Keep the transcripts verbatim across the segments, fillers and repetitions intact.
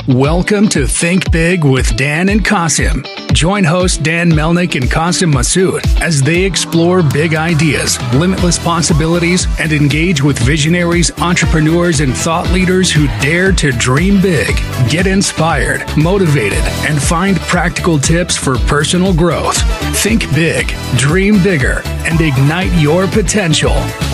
Welcome to Think Big with Dan and Qasim. Join host Dan Melnick and Qasim Masood as they explore big ideas, limitless possibilities, and engage with visionaries, entrepreneurs, and thought leaders who dare to dream big, get inspired, motivated, and find practical tips for personal growth. Think big, dream bigger, and ignite your potential.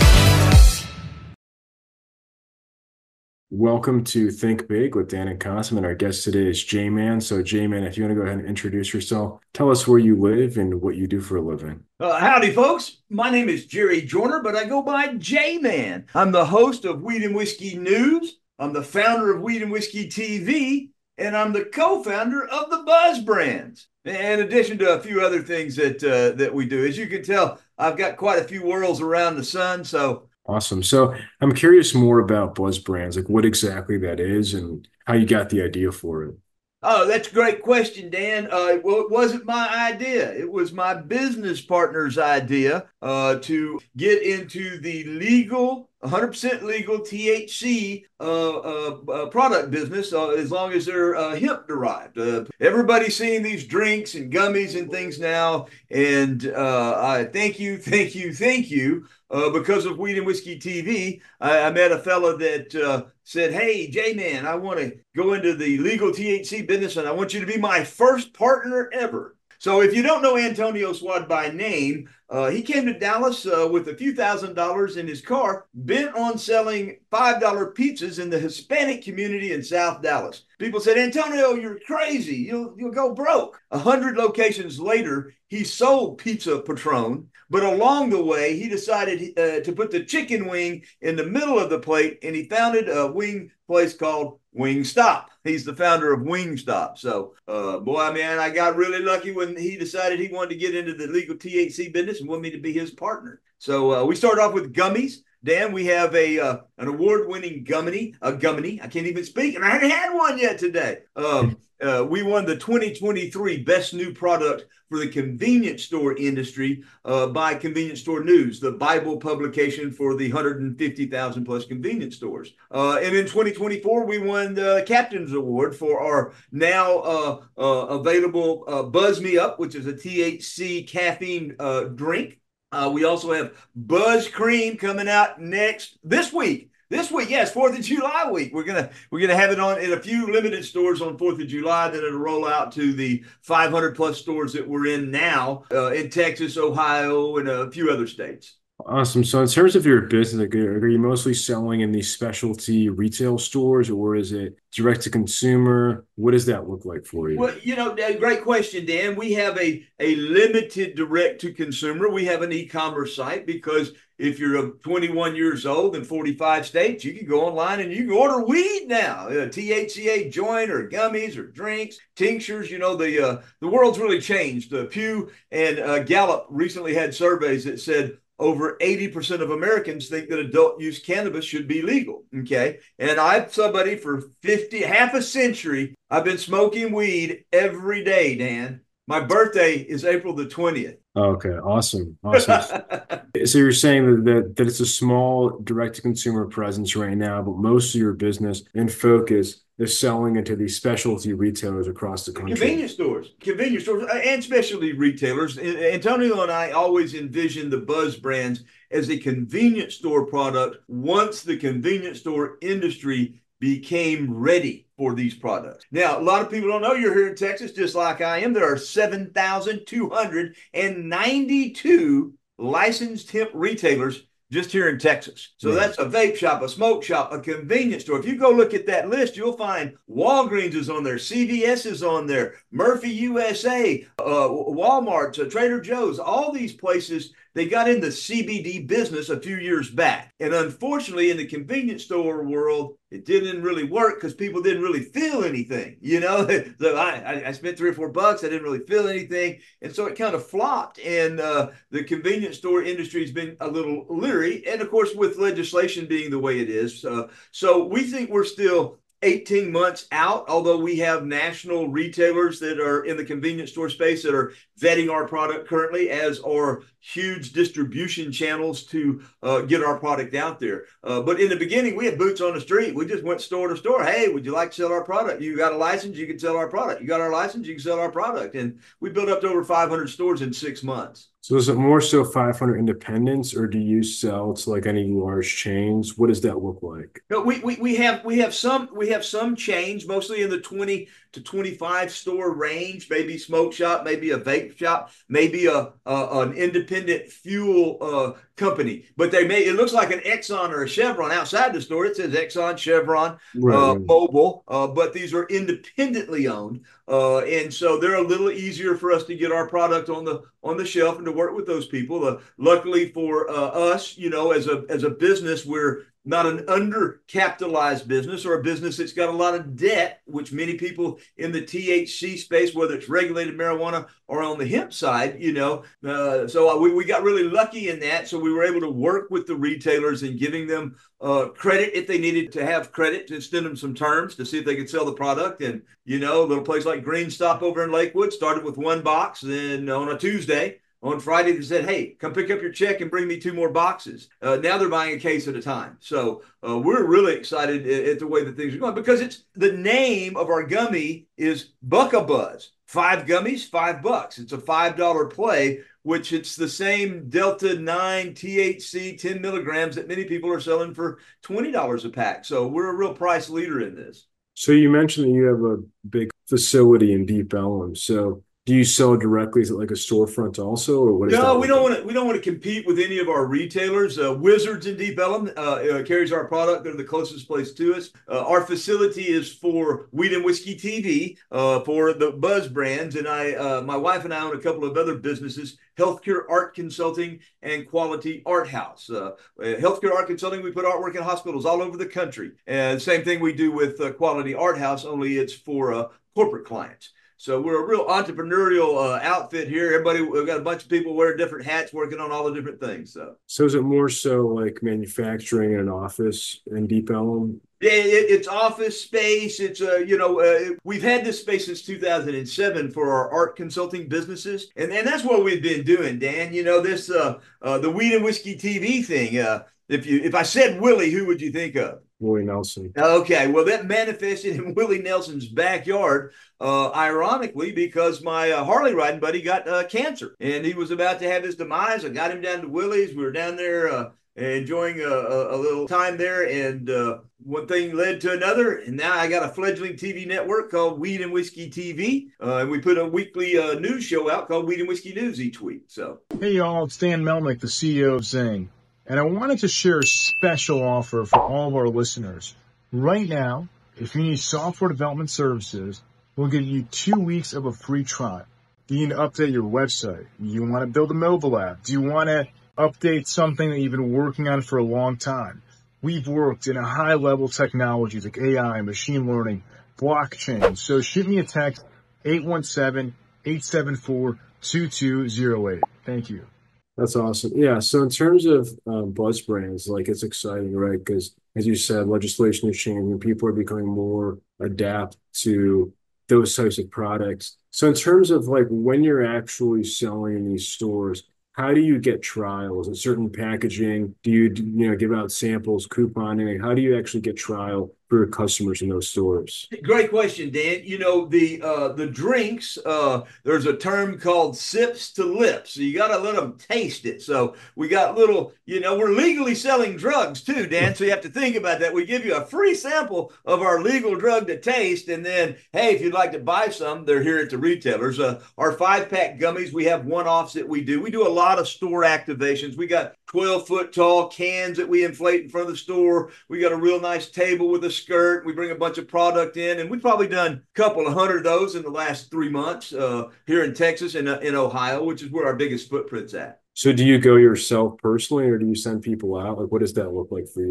Welcome to Think Big with Dan and Qasim, and our guest today is J-Man. So J-Man, if you want to go ahead and introduce yourself, tell us where you live and what you do for a living. Uh, howdy, folks. My name is Jerry Joyner, but I go by J-Man. I'm the host of Weed and Whiskey News. I'm the founder of Weed and Whiskey T V, and I'm the co-founder of the Buzz Brands, in addition to a few other things that uh, that we do. As you can tell, I've got quite a few worlds around the sun, so Awesome. So I'm curious more about Buzz Brands, like what exactly that is and how you got the idea for it. Oh, that's a great question, Dan. Uh, well, it wasn't my idea. It was my business partner's idea uh, to get into the legal, one hundred percent legal T H C uh, uh, uh, product business uh, as long as they're uh, hemp derived. Uh, everybody's seeing these drinks and gummies and things now. And uh, I thank you, thank you, thank you. Uh, because of Weed and Whiskey T V, I, I met a fella that uh, said, "Hey, J-Man, I want to go into the legal T H C business, and I want you to be my first partner ever." So if you don't know Antonio Swad by name, uh, he came to Dallas uh, with a few thousand dollars in his car, bent on selling five dollar pizzas in the Hispanic community in South Dallas. People said, "Antonio, you're crazy. You'll, you'll go broke." A hundred locations later, he sold Pizza Patron. But along the way, he decided uh, to put the chicken wing in the middle of the plate, and he founded a wing place called Wingstop. He's the founder of Wingstop. So, uh, boy, man, I got really lucky when he decided he wanted to get into the legal T H C business and wanted me to be his partner. So uh, we started off with gummies. Dan, we have a uh, an award-winning gummy, a gummy. I can't even speak, and I haven't had one yet today. Um, uh, we won the twenty twenty-three Best New Product for the convenience store industry uh, by Convenience Store News, the Bible publication for the one hundred fifty thousand plus convenience stores. Uh, and in twenty twenty-four, we won the Captain's Award for our now uh, uh, available uh, Buzz Me Up, which is a T H C caffeine uh, drink. Uh, we also have Buzz Cream coming out next this week. This week, yes, Fourth of July week. We're gonna we're gonna have it on in a few limited stores on Fourth of July. Then it'll roll out to the five hundred plus stores that we're in now uh, in Texas, Ohio, and a few other states. Awesome. So in terms of your business, like, are you mostly selling in these specialty retail stores, or is it direct to consumer? What does that look like for you? Well, you know, great question, Dan. We have a, a limited direct to consumer. We have an e-commerce site because if you're twenty-one years old in forty-five states, you can go online and you can order weed now, uh, T H C A joint or gummies or drinks, tinctures. You know, the uh, the world's really changed. Uh, Pew and uh, Gallup recently had surveys that said over eighty percent of Americans think that adult use cannabis should be legal. Okay. And I'm somebody for fifty, half a century, I've been smoking weed every day, Dan. My birthday is April the twentieth. Okay, awesome. Awesome. So you're saying that, that that it's a small direct-to-consumer presence right now, but most of your business and focus is selling into these specialty retailers across the country. Convenience stores, convenience stores, and specialty retailers. Antonio and I always envisioned the Buzz Brands as a convenience store product once the convenience store industry became ready for these products. Now, a lot of people don't know you're here in Texas, just like I am. There are seven thousand two hundred ninety-two licensed hemp retailers just here in Texas. So right. That's a vape shop, a smoke shop, a convenience store. If you go look at that list, you'll find Walgreens is on there, C V S is on there, Murphy U S A, uh, Walmart, uh, Trader Joe's, all these places. They got in the C B D business a few years back. And unfortunately, in the convenience store world, it didn't really work because people didn't really feel anything. You know, so I, I spent three or four bucks. I didn't really feel anything. And so it kind of flopped. And uh, the convenience store industry has been a little leery. And of course, with legislation being the way it is. Uh, so we think we're still eighteen months out, although we have national retailers that are in the convenience store space that are vetting our product currently, as are huge distribution channels to uh, get our product out there. Uh, but in the beginning, we had boots on the street. We just went store to store. Hey, would you like to sell our product? You got a license, you can sell our product. You got our license, you can sell our product. And we built up to over five hundred stores in six months. So is it more so five hundred independents, or do you sell to like any large chains? What does that look like? No, we, we we have we have some we have some chains, mostly in the twenty to twenty-five store range, maybe smoke shop, maybe a vape shop, maybe a, a an independent fuel uh, company. But they may, it looks like an Exxon or a Chevron outside the store. It says Exxon, Chevron, Right, uh, right. Mobil, uh, but these are independently owned. Uh, and so they're a little easier for us to get our product on the on the shelf and to work with those people. Uh, luckily for uh, us, you know, as a as a business, we're not an undercapitalized business or a business that's got a lot of debt, which many people in the T H C space, whether it's regulated marijuana or on the hemp side, you know. Uh, so we, we got really lucky in that. So we were able to work with the retailers and giving them uh, credit if they needed to have credit, to extend them some terms to see if they could sell the product. And, you know, a little place like Green Stop over in Lakewood started with one box. Then on a Tuesday, on Friday, they said, hey, come pick up your check and bring me two more boxes. Uh, now they're buying a case at a time. So uh, we're really excited at, at the way that things are going, because it's the name of our gummy is Buck-a-Buzz. Five gummies, five bucks. It's a five dollar play, which it's the same Delta nine T H C ten milligrams that many people are selling for twenty dollars a pack. So we're a real price leader in this. So you mentioned that you have a big facility in Deep Ellum. So do you sell directly? Is it like a storefront also, or what is that? No, we look don't like? want to. We don't want to compete with any of our retailers. Uh, Wizards in Deep Ellum uh, uh, carries our product. They're the closest place to us. Uh, our facility is for Weed and Whiskey T V, uh, for the Buzz brands, and I, uh, my wife and I own a couple of other businesses: Healthcare Art Consulting and Quality Art House. Uh, uh, Healthcare Art Consulting, we put artwork in hospitals all over the country, and same thing we do with uh, Quality Art House, only it's for uh, corporate clients. So we're a real entrepreneurial uh, outfit here. Everybody, we've got a bunch of people wearing different hats, working on all the different things. So, So is it more so like manufacturing in an office in Deep Ellum? yeah, it, it's office space. It's uh, you know, uh, we've had this space since two thousand seven for our art consulting businesses, and and that's what we've been doing, Dan. You know, this uh, uh the Weed and Whiskey T V thing. Uh, if you if I said Willie, who would you think of? Willie Nelson. Okay, well, that manifested in Willie Nelson's backyard, uh, ironically, because my uh, Harley riding buddy got uh, cancer, and he was about to have his demise. I got him down to Willie's. We were down there uh, enjoying a, a, a little time there, and uh, one thing led to another, and now I got a fledgling T V network called Weed and Whiskey T V, uh, and we put a weekly uh, news show out called Weed and Whiskey News each week. So, hey y'all, it's Dan Melnick, the C E O of Zing. And I wanted to share a special offer for all of our listeners. Right now, if you need software development services, we'll give you two weeks of a free trial. Do you need to update your website? Do you want to build a mobile app? Do you want to update something that you've been working on for a long time? We've worked in a high-level technologies like A I, machine learning, blockchain. So shoot me a text, eight one seven, eight seven four, two two zero eight. Thank you. That's awesome. Yeah. So in terms of um, buzz brands, like it's exciting, right? Because as you said, legislation is changing. People are becoming more adapt to those types of products. So in terms of like when you're actually selling in these stores, how do you get trials? Is certain packaging? Do you, you know, give out samples, couponing? Like, how do you actually get trial for your customers in those stores? great question, Dan. You know, the uh, the drinks, uh, there's a term called sips to lips. So you got to let them taste it. So we got little, you know, we're legally selling drugs too, Dan. So you have to think about that. We give you a free sample of our legal drug to taste. And then, hey, if you'd like to buy some, they're here at the retailers. Uh, our five pack gummies, we have one-offs that we do. We do a lot of store activations. We got twelve foot tall cans that we inflate in front of the store. We got a real nice table with a skirt. We bring a bunch of product in, and we've probably done a couple of hundred of those in the last three months uh, here in Texas and uh, in Ohio, which is where our biggest footprint's at. So do you go yourself personally, or do you send people out? Like, what does that look like for you?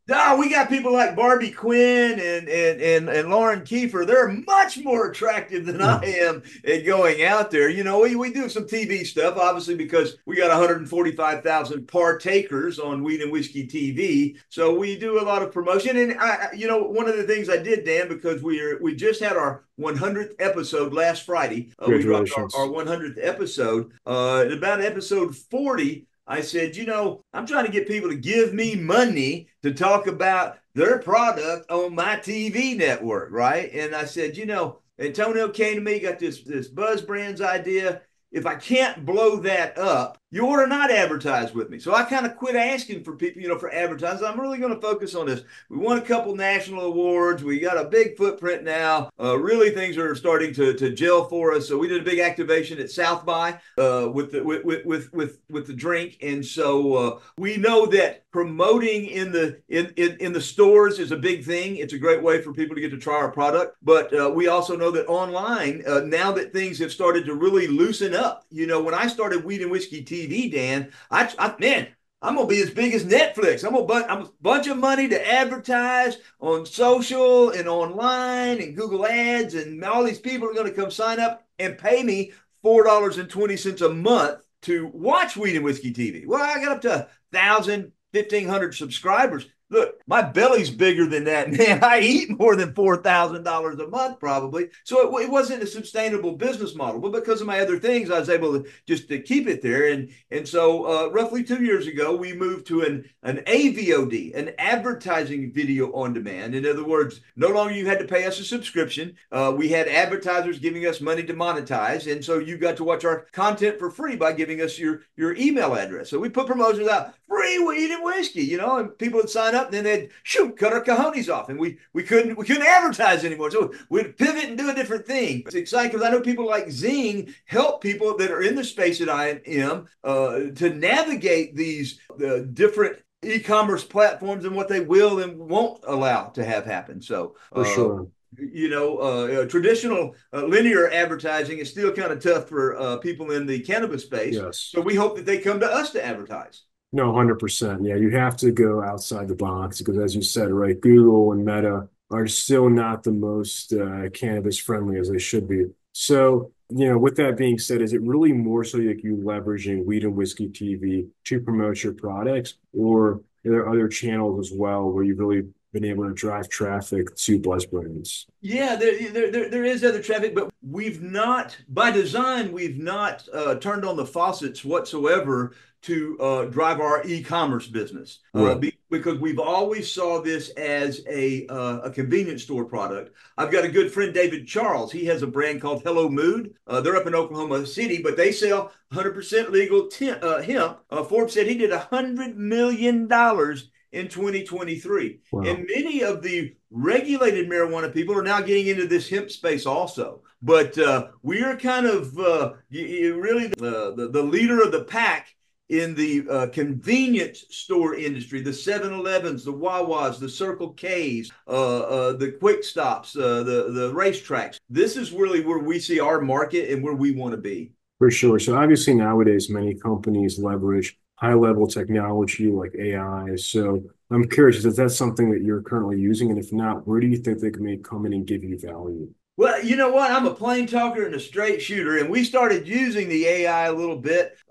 No, we got people like Barbie Quinn and and and, and Lauren Kiefer. They're much more attractive than I am at going out there. You know, we, we do some T V stuff, obviously, because we got one hundred forty-five thousand partakers on Weed and Whiskey T V. So we do a lot of promotion. And I, you know, one of the things I did, Dan, because we are we just had our one hundredth episode last Friday. Uh, we dropped our, our one hundredth episode. Uh, at about episode forty, I said, you know, I'm trying to get people to give me money to talk about their product on my T V network, right? And I said, you know, Antonio came to me, got this, this Buzz Brands idea. If I can't blow that up, you ought to not advertise with me. So I kind of quit asking for people, you know, for advertising. I'm really going to focus on this. We won a couple national awards. We got a big footprint now. Uh, really, things are starting to, to gel for us. So we did a big activation at South by uh, with the with with with with the drink, and so uh, we know that promoting in the in, in in the stores is a big thing. It's a great way for people to get to try our product. But uh, we also know that online, uh, now that things have started to really loosen up. You know, when I started Weed and Whiskey T V, Dan, I, I man, I'm gonna be as big as Netflix. I'm gonna I'm a bunch of money to advertise on social and online and Google Ads, and all these people are gonna come sign up and pay me four dollars and twenty cents a month to watch Weed and Whiskey T V. Well, I got up to a thousand, fifteen hundred subscribers. Look, my belly's bigger than that, man. I eat more than four thousand dollars a month probably. So it, it wasn't a sustainable business model. But because of my other things, I was able to just to keep it there. And and so uh, roughly two years ago, we moved to an, an A V O D, an advertising video on demand. In other words, no longer you had to pay us a subscription. Uh, we had advertisers giving us money to monetize. And so you got to watch our content for free by giving us your, your email address. So we put promotions out, free weed and whiskey, you know, and people would sign up. And then they'd shoot, cut our cojones off, and we we couldn't we couldn't advertise anymore. So we'd pivot and do a different thing. It's exciting because I know people like Zing help people that are in the space that I am uh, to navigate these uh, different e-commerce platforms and what they will and won't allow to have happen. So for uh, sure. You know, uh, traditional uh, linear advertising is still kind of tough for uh, people in the cannabis space. Yes. So we hope that they come to us to advertise. No, one hundred percent. Yeah, you have to go outside the box because, as you said, right, Google and Meta are still not the most uh, cannabis friendly as they should be. So, you know, with that being said, is it really more so like you leveraging Weed and Whiskey T V to promote your products, or are there other channels as well where you've really been able to drive traffic to Buzz Brands? Yeah, there, there, there, there is other traffic, but we've not, by design, we've not uh, turned on the faucets whatsoever to uh, drive our e-commerce business uh, right. be, because we've always saw this as a uh, a convenience store product. I've got a good friend, David Charles. He has a brand called Hello Mood. Uh, they're up in Oklahoma City, but they sell one hundred percent legal t- uh, hemp. Uh, Forbes said he did one hundred million dollars in twenty twenty-three. Wow. And many of the regulated marijuana people are now getting into this hemp space also. But uh, we are kind of uh, really the, the, the leader of the pack in the uh, convenience store industry, the seven elevens, the Wawas, the Circle Ks, uh, uh, the Quick Stops, uh, the, the racetracks. This is really where we see our market and where we want to be. For sure. So obviously nowadays, many companies leverage high-level technology like A I. So I'm curious, is that something that you're currently using? And if not, where do you think they can come in and give you value? Well, you know what? I'm a plain talker and a straight shooter, and we started using the A I a little bit uh,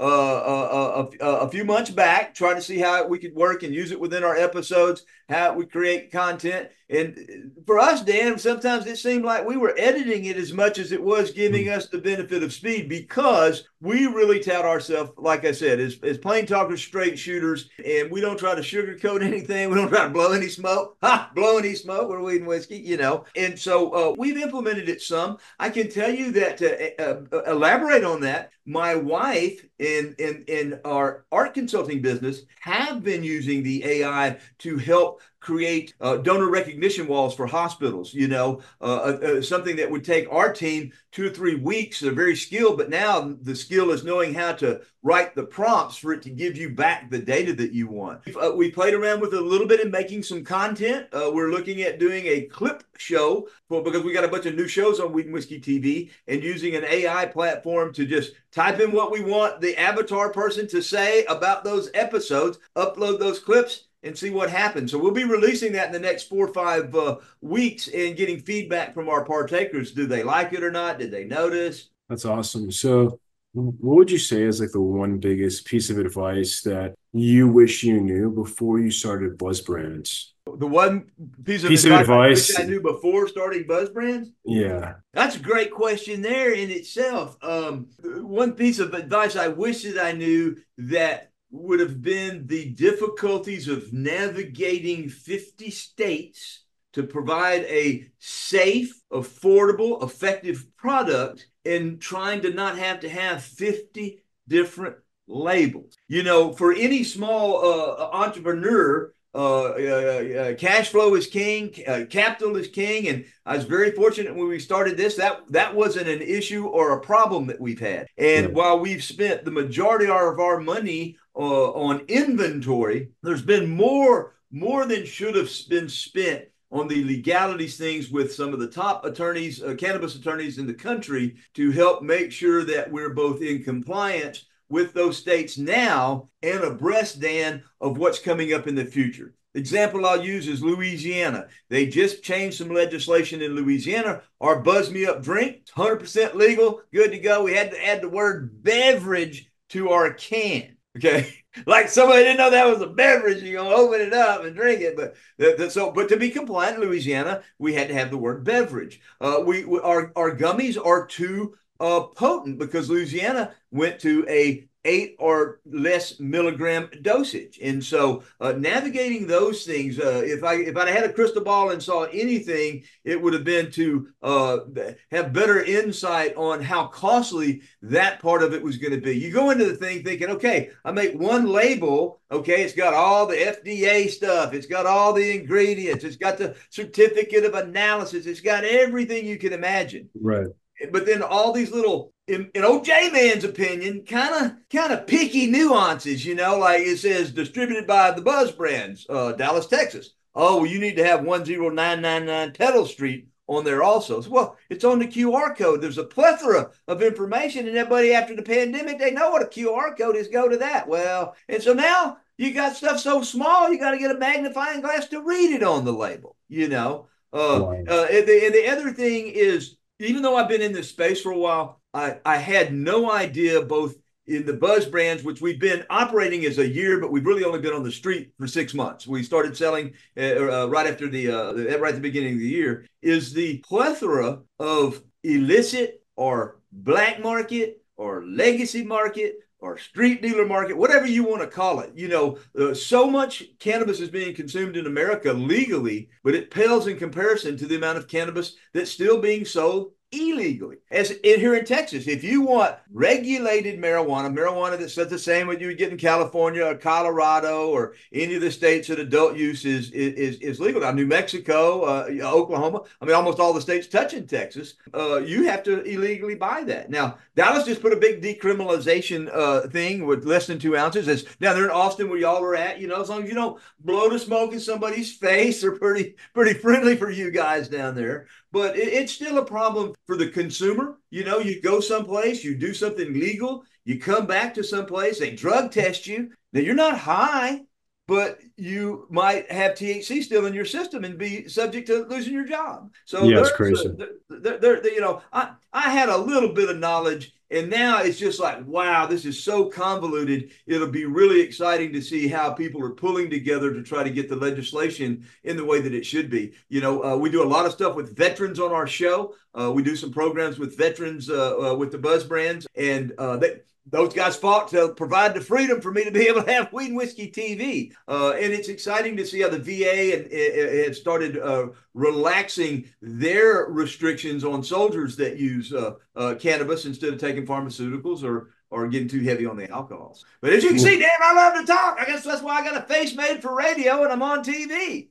uh, a, a few months back, trying to see how we could work and use it within our episodes, how we create content. And for us, Dan, sometimes it seemed like we were editing it as much as it was giving us the benefit of speed, because we really tout ourselves, like I said, as, as plain talkers, straight shooters, and we don't try to sugarcoat anything. We don't try to blow any smoke. Ha! Blow any smoke. We're weed and whiskey, you know. And so uh, we've implemented it some. I can tell you that to uh, uh, elaborate on that, my wife in, in, in our art consulting business have been using the A I to help create uh, donor recognition walls for hospitals, you know, uh, uh, something that would take our team two or three weeks. They're very skilled, but now the skill is knowing how to write the prompts for it to give you back the data that you want. Uh, we played around with it a little bit in making some content. Uh, we're looking at doing a clip show for, because we got a bunch of new shows on Weed and Whiskey T V, and using an A I platform to just type in what we want the avatar person to say about those episodes, upload those clips, and see what happens. So we'll be releasing that in the next four or five uh, weeks and getting feedback from our partakers. Do they like it or not? Did they notice? That's awesome. So what would you say is like the one biggest piece of advice that you wish you knew before you started Buzz Brands? The one piece of piece advice, of advice I wish I knew before starting Buzz Brands? Yeah. That's a great question there in itself. Um, one piece of advice I wish that I knew that would have been the difficulties of navigating fifty states to provide a safe, affordable, effective product and trying to not have to have fifty different labels. You know, for any small uh, entrepreneur, Uh, uh, uh, cash flow is king, uh, capital is king, and I was very fortunate when we started this that that wasn't an issue or a problem that we've had. And yeah. while we've spent the majority of our money uh, on inventory, there's been more more than should have been spent on the legalities things with some of the top attorneys, uh, cannabis attorneys in the country to help make sure that we're both in compliance with those states now and abreast, Dan, of what's coming up in the future. The example I'll use is Louisiana. They just changed some legislation in Louisiana. Our Buzz Me Up drink, it's one hundred percent legal, good to go. We had to add the word beverage to our can, okay? Like somebody didn't know that was a beverage. You're going to open it up and drink it. But the, the, so, but to be compliant in Louisiana, we had to have the word beverage. Uh, we, we our, our gummies are too Uh, potent because Louisiana went to a eight or less milligram dosage. And so uh, navigating those things, uh, if I if I had a crystal ball and saw anything, it would have been to uh, have better insight on how costly that part of it was going to be. You go into the thing thinking, okay, I make one label, okay, it's got all the F D A stuff, it's got all the ingredients, it's got the certificate of analysis, it's got everything you can imagine. Right. But then all these little, in, in O J Man's opinion, kind of kind of picky nuances, you know, like it says distributed by the Buzz Brands, uh, Dallas, Texas. Oh, well, you need to have one zero nine nine nine Tettle Street on there also. So, well, it's on the Q R code. There's a plethora of information, and everybody after the pandemic, they know what a Q R code is. Go to that. Well, and so now you got stuff so small, you got to get a magnifying glass to read it on the label, you know. Uh, wow. uh, and, the, and the other thing is, even though I've been in this space for a while, I, I had no idea both in the Buzz Brands, which we've been operating as a year, but we've really only been on the street for six months. We started selling uh, uh, right after the, uh, right at the beginning of the year, is the plethora of illicit or black market or legacy market or street dealer market, whatever you want to call it. You know, uh, so much cannabis is being consumed in America legally, but it pales in comparison to the amount of cannabis that's still being sold illegally. As in here in Texas, if you want regulated marijuana, marijuana that's the same what you would get in California or Colorado or any of the states that adult use is is is legal. Now, New Mexico, uh, Oklahoma, I mean, almost all the states touching Texas, uh, you have to illegally buy that. Now, Dallas just put a big decriminalization uh, thing with less than two ounces. It's down there in Austin where y'all are at, you know, as long as you don't blow the smoke in somebody's face, they're pretty, pretty friendly for you guys down there. But it, it's still a problem for the consumer. You know, you go someplace, you do something legal, you come back to someplace, they drug test you. Now, you're not high, but you might have T H C still in your system and be subject to losing your job. So yeah, it's crazy. They're, they're, they're, you know, I, I had a little bit of knowledge, and now it's just like, wow, this is so convoluted. It'll be really exciting to see how people are pulling together to try to get the legislation in the way that it should be. You know, uh, we do a lot of stuff with veterans on our show. Uh, we do some programs with veterans uh, uh, with the Buzz Brands, and uh, they, those guys fought to provide the freedom for me to be able to have Weed and Whiskey T V. Uh, and it's exciting to see how the V A had, had started uh, relaxing their restrictions on soldiers that use uh, uh, cannabis instead of taking pharmaceuticals or or getting too heavy on the alcohols. But as you can see, Dan, I love to talk. I guess that's why I got a face made for radio and I'm on T V.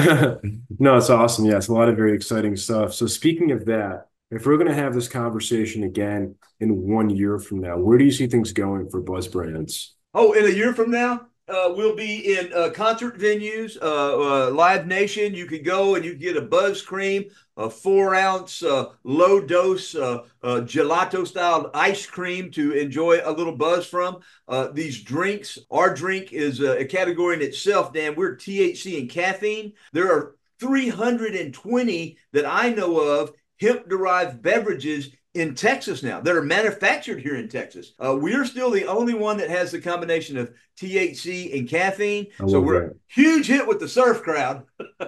No, it's awesome. Yeah, it's a lot of very exciting stuff. So speaking of that, if we're going to have this conversation again in one year from now, where do you see things going for Buzz Brands? Oh, in a year from now? Uh, we'll be in uh, concert venues, uh, uh, Live Nation. You can go and you can get a Buzz Cream, a four ounce uh, low dose uh, uh, gelato style ice cream to enjoy a little buzz from. Uh, these drinks, our drink is a, a category in itself, Dan. We're T H C and caffeine. There are three hundred twenty that I know of hemp derived beverages in Texas now that are manufactured here in Texas. Uh, we're still the only one that has the combination of T H C and caffeine. So we're that. a huge hit with the surf crowd.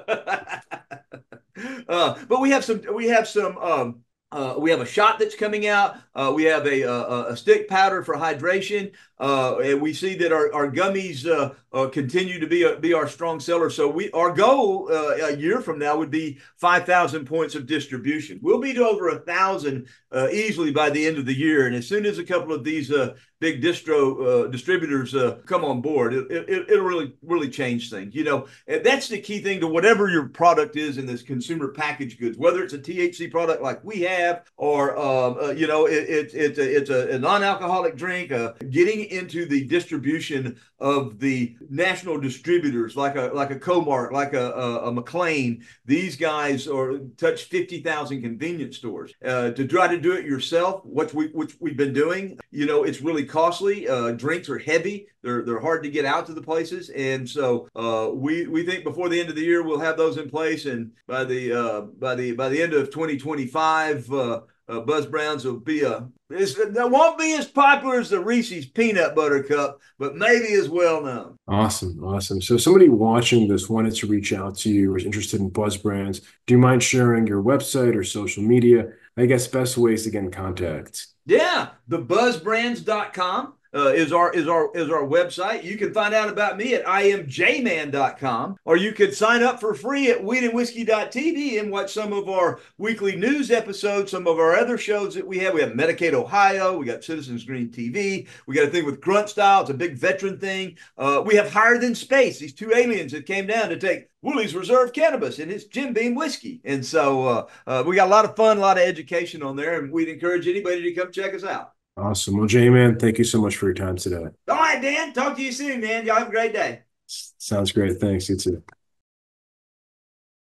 uh, but we have some, we have some, um, uh, we have a shot that's coming out. Uh, we have a, a, a stick powder for hydration. Uh, and we see that our, our gummies uh, uh, continue to be a, be our strong seller. So we our goal uh, a year from now would be five thousand points of distribution. We'll be to over a thousand uh, easily by the end of the year. And as soon as a couple of these uh, big distro uh, distributors uh, come on board, it, it, it'll really really change things. You know, and that's the key thing to whatever your product is in this consumer packaged goods, whether it's a T H C product like we have, or um, uh, you know, it, it, it's a, it's a, a non-alcoholic drink. Uh, getting into the distribution of the national distributors like a like a Comark, like a, a, a McLean. These guys are touch fifty thousand convenience stores. Uh, to try to do it yourself, which we which we've been doing, you know, it's really costly. Uh, drinks are heavy. They're they're hard to get out to the places, and so uh, we we think before the end of the year we'll have those in place, and by the uh, by the by the end of twenty twenty-five. Uh, Uh, Buzz Browns will be a, it's, it won't be as popular as the Reese's Peanut Butter Cup, but maybe as well known. Awesome. Awesome. So somebody watching this wanted to reach out to you, was interested in Buzz Brands. Do you mind sharing your website or social media? I guess best ways to get in contact. Yeah. the buzz brands dot com. Uh, is our is our is our website. You can find out about me at I am J man dot com, or you could sign up for free at weed and whiskey dot t v and watch some of our weekly news episodes, some of our other shows that we have. We have Medicaid Ohio, we got Citizens Green T V, we got a thing with Grunt Style, it's a big veteran thing. Uh, we have Higher Than Space, these two aliens that came down to take Woolies Reserve Cannabis and it's Jim Beam whiskey. And so uh, uh, we got a lot of fun, a lot of education on there, and we'd encourage anybody to come check us out. Awesome. Well, J-Man, thank you so much for your time today. All right, Dan. Talk to you soon, man. Y'all have a great day. Sounds great. Thanks. You too.